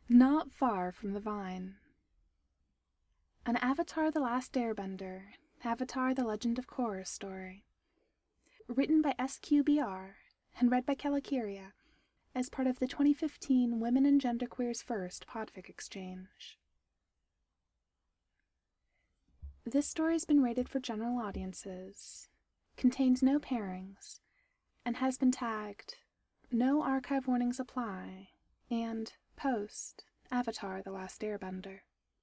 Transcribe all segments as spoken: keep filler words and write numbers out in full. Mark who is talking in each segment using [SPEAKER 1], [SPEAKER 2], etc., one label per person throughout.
[SPEAKER 1] Not far from the vine. An Avatar: The Last Airbender, Avatar: The Legend of Korra story. Written by S Q B R and read by Kalakiria as part of the twenty fifteen Women and Genderqueer's First Podfic Exchange. This story has been rated for general audiences, contains no pairings, and has been tagged "No Archive Warnings Apply" and "Post Avatar: The Last Airbender."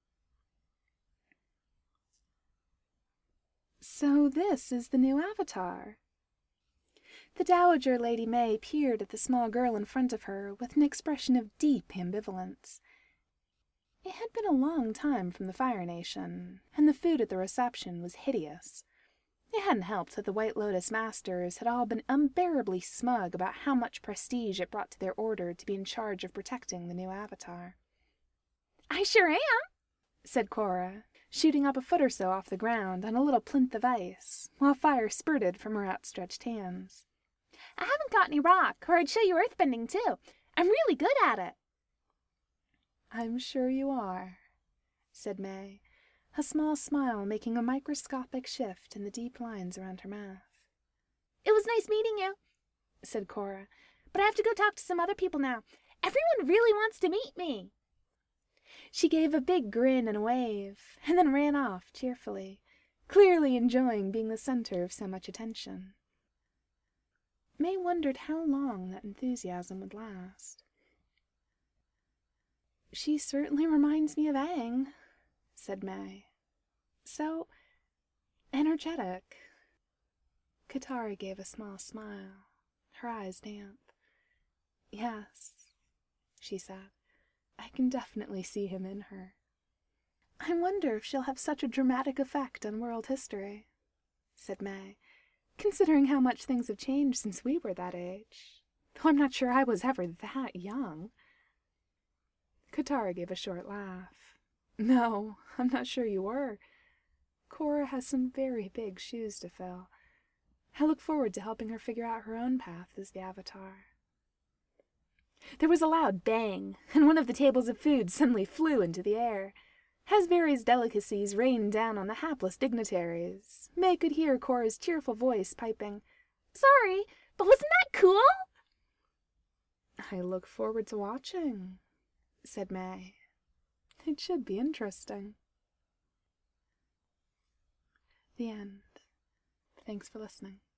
[SPEAKER 1] So this is the new Avatar. The Dowager Lady May peered at the small girl in front of her with an expression of deep ambivalence. It had been a long time from the Fire Nation, and the food at the reception was hideous. It hadn't helped that the White Lotus Masters had all been unbearably smug about how much prestige it brought to their order to be in charge of protecting the new Avatar. "I sure am," said Korra, shooting up a foot or so off the ground on a little plinth of ice, while fire spurted from her outstretched hands. "I haven't got any rock, or I'd show you earthbending too. I'm really good at it." "I'm sure you are," said May, a small smile making a microscopic shift in the deep lines around her mouth.
[SPEAKER 2] "It was nice meeting you," said Korra, "but I have to go talk to some other people now. Everyone really wants to meet me."
[SPEAKER 1] She gave a big grin and a wave, and then ran off cheerfully, clearly enjoying being the center of so much attention. May wondered how long that enthusiasm would last. "She certainly reminds me of Aang," said May. "So energetic." Katara gave a small smile, her eyes damp. "Yes," she said. "I can definitely see him in her." "I wonder if she'll have such a dramatic effect on world history," said May, "considering how much things have changed since we were that age. Though I'm not sure I was ever that young." Katara gave a short laugh. "No, I'm not sure you were. Korra has some very big shoes to fill. I look forward to helping her figure out her own path as the Avatar." There was a loud bang, and one of the tables of food suddenly flew into the air. As various delicacies rained down on the hapless dignitaries, May could hear Korra's cheerful voice piping,
[SPEAKER 2] "Sorry, but wasn't that cool?"
[SPEAKER 1] "I look forward to watching," said May. "It should be interesting." The end. Thanks for listening.